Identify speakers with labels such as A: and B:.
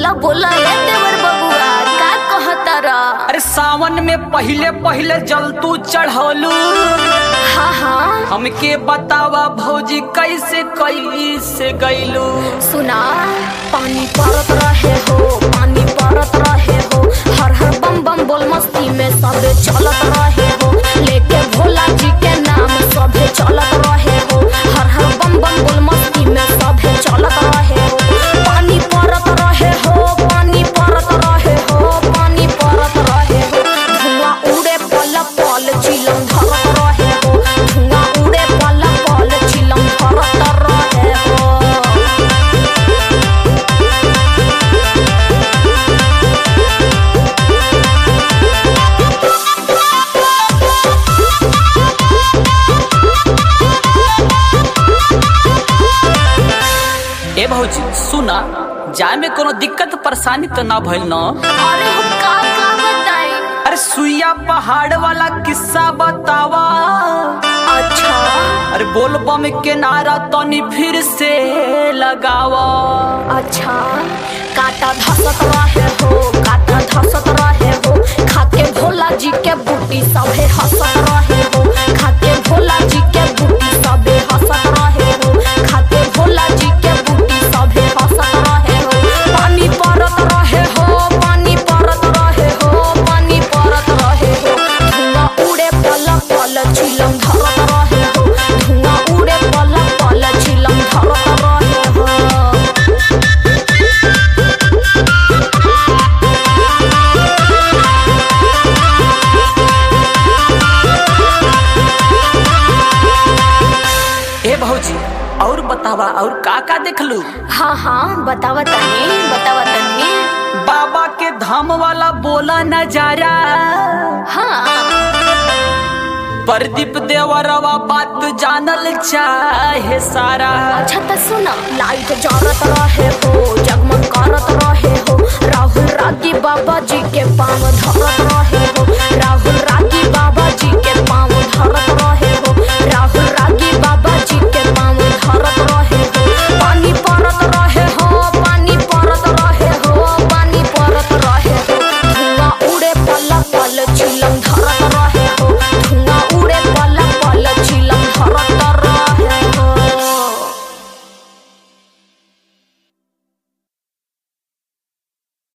A: बोला बोला ए देवर बबुआ का कहतारा।
B: अरे सावन में पहले पहले जल तू चढ़ौलू।
A: हाँ हाँ
B: हमके बतावा भौजी कैसे कैसे गईलू।
A: सुना पानी पड़त रहे हो, पानी पड़त रहे हो, हर हर बम बम बोल मस्ती में सबे चलत रहे हो, लेके भोला जी के नाम सबे चलत रहे हो, हर हर बम बम बोल मस्ती में सबे चलत रहे हो। पानी पड़त रहे हो, पानी पड़त रहे हो, पानी पड़त रहे हो, धुआं उड़े पल पल चिलम धरत रहे हो, धुआं उड़े पल पल चिलम धरत रहे हो।
B: ए भौजी सुना, जाए में कोनो दिक्कत परेशानी तो ना भइल न?
A: अरे हम का बताएं?
B: अरे सुइया पहाड़ वाला किस्सा बतावा।
A: अच्छा
B: अरे बोल बम के नारा तनी फिर से लगावा।
A: अच्छा काटा धसत रहे हो, काटा धसत रहे हो, खाके भोला जी के बूटी सबे हंसत रहे हो, खाके भोला जी के बूटी सबे हंसत रहे हो, खाके भोला जी के बूटी सबे हंसत रहे हो। पानी पड़त रहे हो, पानी पड़त रहे हो, पानी पड़त रहे हो, धुआं उड़े पल पल चिलम धरत रहे हो, धुआं उड़े पल पल चिलम धरत रहे हो।
B: ए भौजी और बतावा और का देखलू।
A: हाँ हाँ बतावा तनी।
B: बाबा के धाम वाला बोला नजारा।
A: हाँ
B: प्रदीप देवरवा बात जानल चाहे सारा।
A: अच्छा तो सुना, लाइट जरत रहे हो, जगमग करत रहे हो, राहुल रागी बाबा जी के पाँव धरत